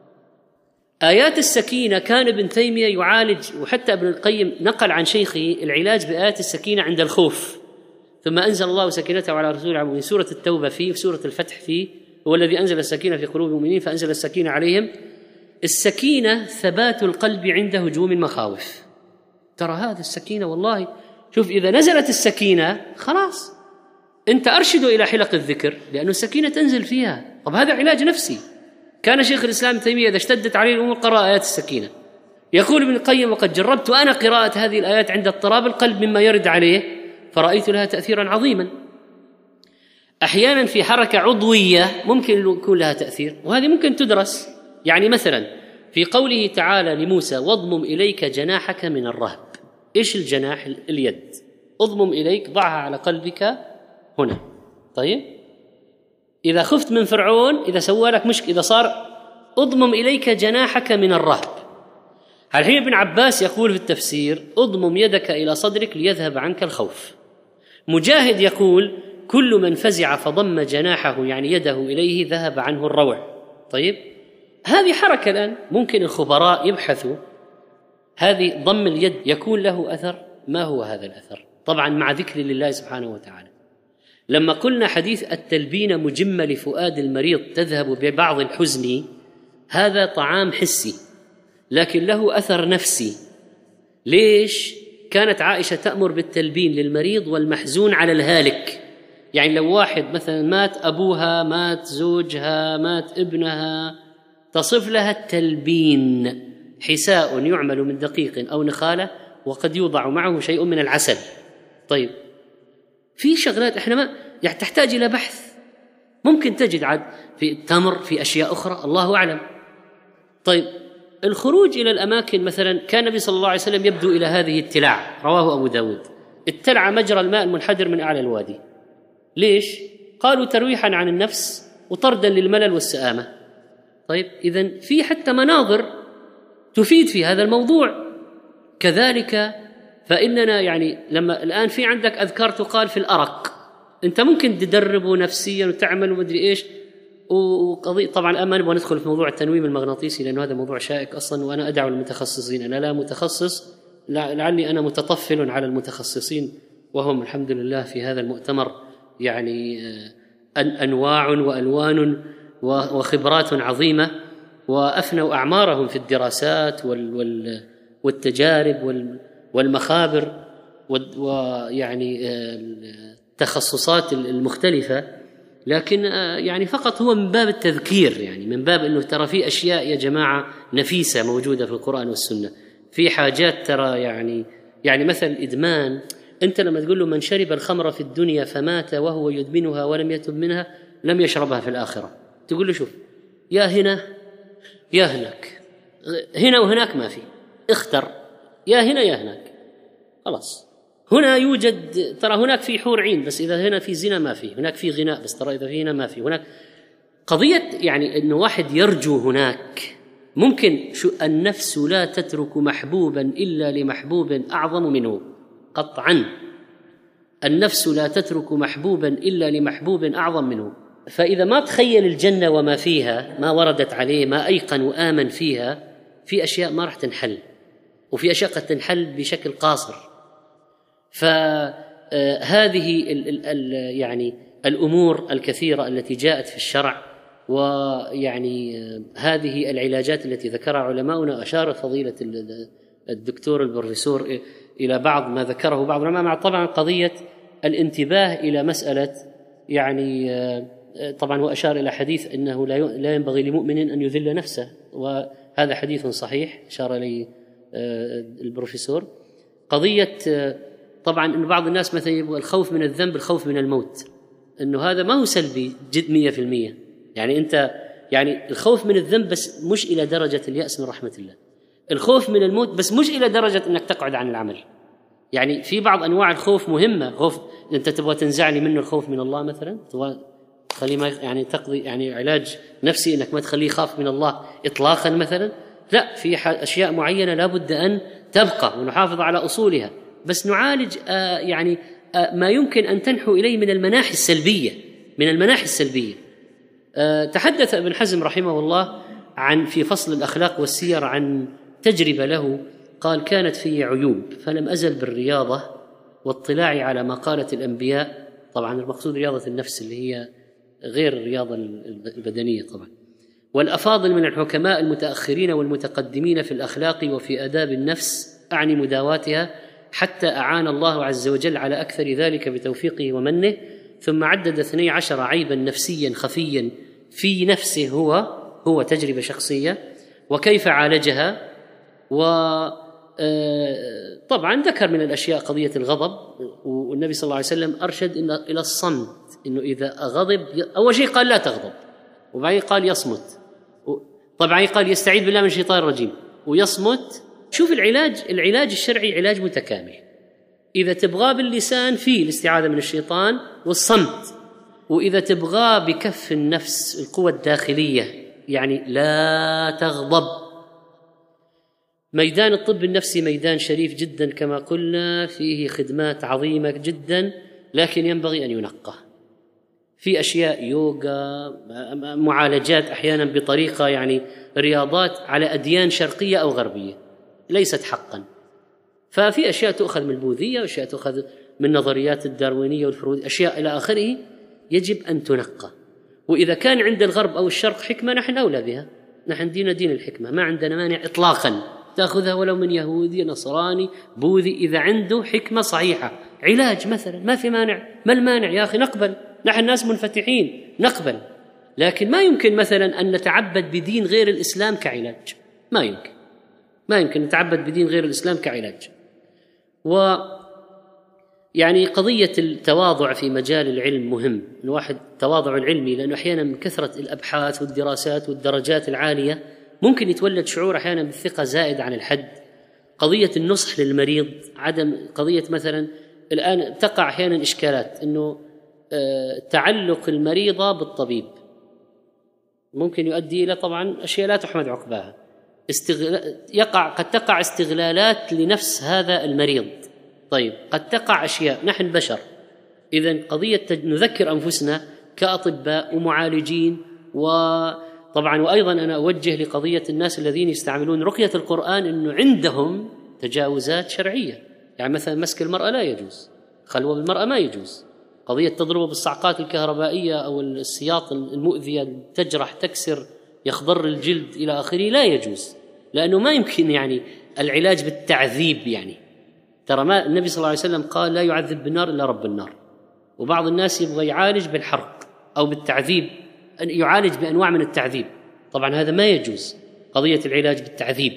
آيات السكينة كان ابن تيمية يعالج، وحتى ابن القيم نقل عن شيخه العلاج بآيات السكينة عند الخوف. ثم أنزل الله سكينته على رسوله من سورة التوبة فيه، في سورة الفتح فيه هو الذي أنزل السكينة في قلوب المؤمنين فأنزل السكينة عليهم. السكينة ثبات القلب عند هجوم المخاوف. ترى هذا السكينة والله شوف إذا نزلت السكينة خلاص أنت أرشده إلى حلق الذكر، لأنه السكينة تنزل فيها. طب هذا علاج نفسي. كان شيخ الإسلام تيمية إذا اشتدت عليه الأمور قرأ آيات السكينة. يقول ابن القيم وقد جربت أنا قراءة هذه الآيات عند اضطراب القلب مما يرد عليه فرأيت لها تأثيرا عظيما. أحيانا في حركة عضوية ممكن يكون لها تأثير، وهذه ممكن تدرس. يعني مثلا في قوله تعالى لموسى واضمم إليك جناحك من الرهب. إيش الجناح؟ اليد. اضمم إليك ضعها على قلبك هنا. طيب إذا خفت من فرعون إذا سوى لك مشكلة إذا صار اضمم إليك جناحك من الرهب. الحين ابن عباس يقول في التفسير اضمم يدك إلى صدرك ليذهب عنك الخوف. مجاهد يقول كل من فزع فضم جناحه يعني يده إليه ذهب عنه الروع. طيب هذه حركة الآن ممكن الخبراء يبحثوا هذه ضم اليد يكون له أثر. ما هو هذا الأثر؟ طبعا مع ذكر لله سبحانه وتعالى. لما قلنا حديث التلبين مجمة لفؤاد المريض تذهب ببعض الحزن، هذا طعام حسي لكن له أثر نفسي. ليش؟ كانت عائشة تأمر بالتلبين للمريض والمحزون على الهالك. يعني لو واحد مثلا مات أبوها، مات زوجها، مات ابنها، تصف لها التلبين، حساء يعمل من دقيق أو نخالة وقد يوضع معه شيء من العسل. طيب في شغلات احنا ما يعني تحتاج إلى بحث، ممكن تجد عاد في التمر في أشياء أخرى الله أعلم. طيب الخروج إلى الأماكن مثلا كان النبي صلى الله عليه وسلم يبدو إلى هذه التلاع، رواه أبو داود. التلع مجرى الماء المنحدر من أعلى الوادي. ليش؟ قالوا ترويحا عن النفس وطردا للملل والسآمة. طيب إذن في حتى مناظر تفيد في هذا الموضوع. كذلك فإننا يعني لما الآن في عندك أذكار تقال في الأرق، أنت ممكن تدربه نفسيا وتعمل ومدري إيش. وقضية طبعا الآن ما نبغى ندخل في موضوع التنويم المغناطيسي لأنه هذا موضوع شائك أصلا، وأنا أدعو المتخصصين. أنا لا متخصص، لعلي أنا متطفل على المتخصصين وهم الحمد لله في هذا المؤتمر يعني أنواع وألوان وخبرات عظيمة، وأفنوا أعمارهم في الدراسات والتجارب والمخابر ويعني التخصصات المختلفة، لكن يعني فقط هو من باب التذكير، يعني من باب أنه ترى في أشياء يا جماعة نفيسة موجودة في القرآن والسنة، في حاجات ترى يعني يعني مثل الإدمان. أنت لما تقول له من شرب الخمر في الدنيا فمات وهو يدمنها ولم يتب منها لم يشربها في الآخرة، تقول له شوف يا هنا يا هناك، هنا وهناك ما في، اختر يا هنا يا هناك، خلاص. هنا يوجد ترى هناك في حور عين، بس إذا هنا في زنا ما في، هناك في غناء بس ترى إذا في هنا ما في، هناك قضية يعني إنه واحد يرجو هناك. ممكن شو النفس لا تترك محبوبا إلا لمحبوب أعظم منه، قطعا النفس لا تترك محبوبا إلا لمحبوب أعظم منه. فإذا ما تخيل الجنة وما فيها، ما وردت عليه، ما أيقن وآمن فيها، في أشياء ما راح تنحل، وفي أشياء قد تنحل بشكل قاصر. فهذه يعني الأمور الكثيرة التي جاءت في الشرع، ويعني هذه العلاجات التي ذكرها علماؤنا، أشار فضيلة الدكتور البروفيسور إلى بعض ما ذكره بعض العلماء، مع طبعا قضية الانتباه إلى مسألة يعني طبعا وأشار إلى حديث أنه لا ينبغي لمؤمن أن يذل نفسه، وهذا حديث صحيح أشار إليه البروفيسور. قضية طبعا أن بعض الناس مثلا يبغى الخوف من الذنب الخوف من الموت، أنه هذا ما هو سلبي جد مية في المية، يعني أنت يعني الخوف من الذنب بس مش إلى درجة اليأس من رحمة الله، الخوف من الموت بس مش إلى درجة أنك تقعد عن العمل. يعني في بعض أنواع الخوف مهمة، خوف أنت تبغى تنزعني منه، الخوف من الله مثلا، تبغى تخليه ما يعني تقضي يعني علاج نفسي أنك ما تخليه يخاف من الله إطلاقا مثلا، لا، في أشياء معينة لابد أن تبقى ونحافظ على أصولها، بس نعالج آه يعني آه ما يمكن أن تنحو إليه من المناحي السلبية من المناحي السلبية. آه تحدث ابن حزم رحمه الله عن في فصل الأخلاق والسير عن تجربة له، قال كانت في عيوب فلم أزل بالرياضة واطلاعي على ما قالت الأنبياء، طبعا المقصود رياضة النفس اللي هي غير الرياضة البدنية طبعا، والأفاضل من الحكماء المتأخرين والمتقدمين في الأخلاق وفي آداب النفس، أعني مداواتها، حتى أعان الله عز وجل على أكثر ذلك بتوفيقه ومنه. ثم عدد اثني عشر عيبا نفسيا خفيا في نفسه هو هو تجربة شخصية وكيف عالجها. وطبعا ذكر من الأشياء قضية الغضب، والنبي صلى الله عليه وسلم أرشد إن إلى الصمت، إنه إذا غضب أول شيء قال لا تغضب، وبعدين قال يصمت، طبعا قال يستعيذ بالله من الشيطان الرجيم ويصمت. شوف العلاج العلاج الشرعي علاج متكامل، إذا تبغاه باللسان فيه الاستعاذة من الشيطان والصمت، وإذا تبغاه بكف النفس القوة الداخلية يعني لا تغضب. ميدان الطب النفسي ميدان شريف جدا كما قلنا، فيه خدمات عظيمة جدا، لكن ينبغي أن ينقى. في أشياء يوغا، معالجات أحيانا بطريقة يعني رياضات على أديان شرقية أو غربية ليست حقا، ففي أشياء تؤخذ من البوذية وأشياء تؤخذ من نظريات الداروينية والفروض، أشياء إلى آخره يجب أن تنقى. وإذا كان عند الغرب أو الشرق حكمة نحن أولى بها، نحن دين دين الحكمة، ما عندنا مانع إطلاقا تأخذها ولو من يهودي نصراني بوذي، إذا عنده حكمة صحيحة علاج مثلا ما في مانع. ما المانع يا أخي؟ نقبل، نحن ناس منفتحين نقبل، لكن ما يمكن مثلا أن نتعبد بدين غير الإسلام كعلاج، ما يمكن ما يمكن نتعبد بدين غير الإسلام كعلاج. و يعني قضية التواضع في مجال العلم مهم، الواحد تواضع العلمي، لأنه أحيانا من كثرة الأبحاث والدراسات والدرجات العالية ممكن يتولد شعور أحيانا بالثقة زائد عن الحد. قضية النصح للمريض، عدم قضية مثلا الآن تقع أحيانا إشكالات إنه تعلق المريضة بالطبيب ممكن يؤدي إلى طبعا أشياء لا تحمد عقباها، استغل... يقع قد تقع استغلالات لنفس هذا المريض. طيب قد تقع أشياء، نحن بشر، إذن قضية نذكر أنفسنا كأطباء ومعالجين. وطبعا وأيضا أنا أوجه لقضية الناس الذين يستعملون رقية القرآن إنه عندهم تجاوزات شرعية، يعني مثلا مسك المرأة لا يجوز، خلوة بالمرأة ما يجوز، قضية تضربه بالصعقات الكهربائية أو السياط المؤذية تجرح تكسر يخضر الجلد إلى آخره لا يجوز، لأنه ما يمكن يعني العلاج بالتعذيب. يعني ترى ما النبي صلى الله عليه وسلم قال لا يعذب بالنار إلا رب النار، وبعض الناس يبغى يعالج بالحرق أو بالتعذيب، أن يعالج بأنواع من التعذيب. طبعا هذا ما يجوز، قضية العلاج بالتعذيب.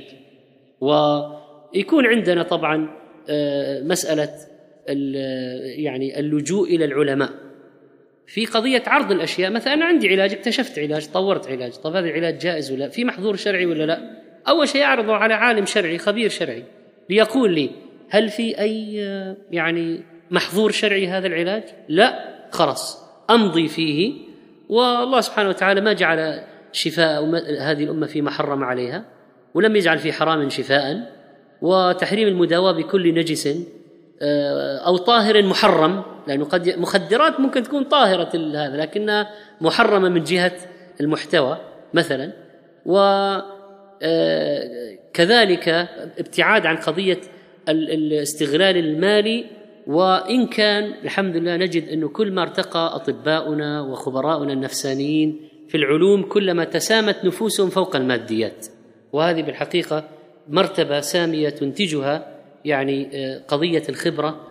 ويكون عندنا طبعا مسألة يعني اللجوء إلى العلماء في قضية عرض الأشياء. مثلا أنا عندي علاج، اكتشفت علاج، طورت علاج، طب هذا العلاج جائز ولا في محظور شرعي ولا لا؟ أول شيء أعرضه على عالم شرعي خبير شرعي ليقول لي هل في أي يعني محظور شرعي هذا العلاج؟ لا، خلاص أمضي فيه. والله سبحانه وتعالى ما جعل شفاء هذه الأمة فيما حرم عليها، ولم يجعل في حرام شفاء، وتحريم المداواة بكل نجس أو طاهر محرم، لأنه قد مخدرات ممكن تكون طاهرة هذا لكنها محرمة من جهة المحتوى مثلا. وكذلك ابتعاد عن قضية الاستغلال المالي. وإن كان الحمد لله نجد أنه كل ما ارتقى أطباؤنا وخبراؤنا النفسانيين في العلوم كلما تسامت نفوسهم فوق الماديات، وهذه بالحقيقة مرتبة سامية تنتجها يعني قضية الخبرة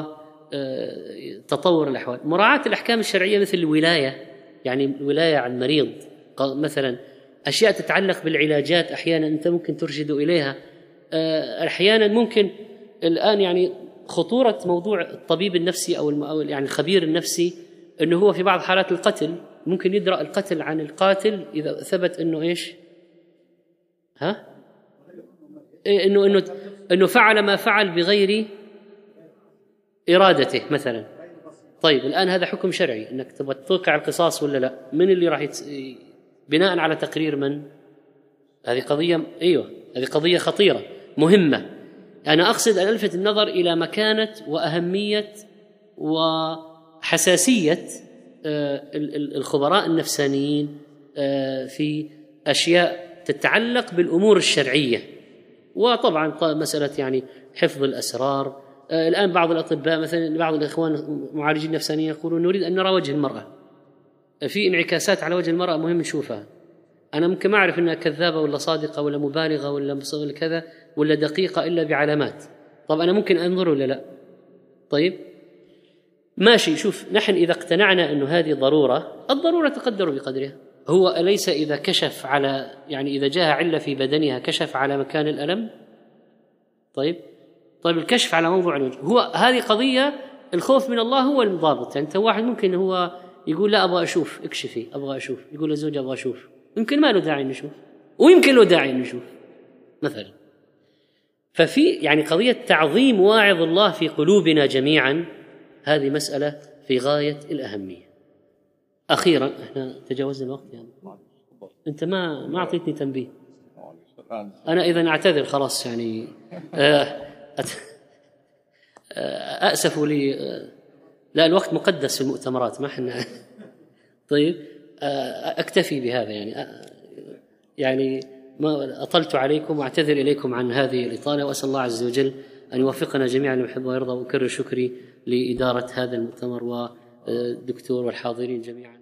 وتطور الأحوال. مراعاة الأحكام الشرعية مثل الولاية، يعني الولاية عن مريض مثلا، أشياء تتعلق بالعلاجات أحيانا أنت ممكن ترشد إليها، أحيانا ممكن الآن يعني خطورة موضوع الطبيب النفسي أو يعني الخبير النفسي أنه هو في بعض حالات القتل ممكن يدرأ القتل عن القاتل إذا ثبت أنه إيش ها إنه إنه إنه فعل ما فعل بغير إرادته مثلا. طيب الآن هذا حكم شرعي إنك تبغى توقع القصاص ولا لا؟ من اللي راح يت... بناء على تقرير من؟ هذه قضية، أيوة هذه قضية خطيرة مهمة. أنا أقصد أن ألفت النظر إلى مكانة وأهمية وحساسية الخبراء النفسانيين في أشياء تتعلق بالأمور الشرعية. وطبعا مسألة يعني حفظ الأسرار. الآن بعض الأطباء مثلا بعض الإخوان المعالجين النفسانيين يقولون نريد أن نرى وجه المرأة، في انعكاسات على وجه المرأة مهم نشوفها. أنا ممكن ما أعرف أنها كذابة ولا صادقة ولا مبالغة ولا مصغر كذا ولا دقيقة إلا بعلامات. طب أنا ممكن أنظر ولا لا؟ طيب ماشي. شوف، نحن إذا اقتنعنا أنه هذه ضرورة، الضرورة تقدر بقدرها. هو أليس إذا كشف على يعني إذا جاء علة في بدنها كشف على مكان الألم؟ طيب طيب الكشف على موضوع الوجه هو هذه قضية. الخوف من الله هو المضابط. يعني أنت واحد ممكن هو يقول لا أبغى أشوف، اكشفي أبغى أشوف، يقول لزوجه أبغى أشوف، يمكن ما له داعي نشوف ويمكن له داعي نشوف مثلا. ففي يعني قضية تعظيم واعظ الله في قلوبنا جميعا، هذه مسألة في غاية الأهمية. أخيرا احنا تجاوزنا الوقت يعني. أنت ما ما أعطيتني تنبيه. أنا إذا أعتذر خلاص يعني. أأسف لي. لا الوقت مقدس في المؤتمرات ما احنا. طيب أكتفي بهذا يعني. يعني ما أطلت عليكم وأعتذر إليكم عن هذه الإطالة، وأسأل الله عز وجل أن يوفقنا جميعا ويحب ويرضى. وأكرر شكري لإدارة هذا المؤتمر والدكتور والحاضرين جميعا.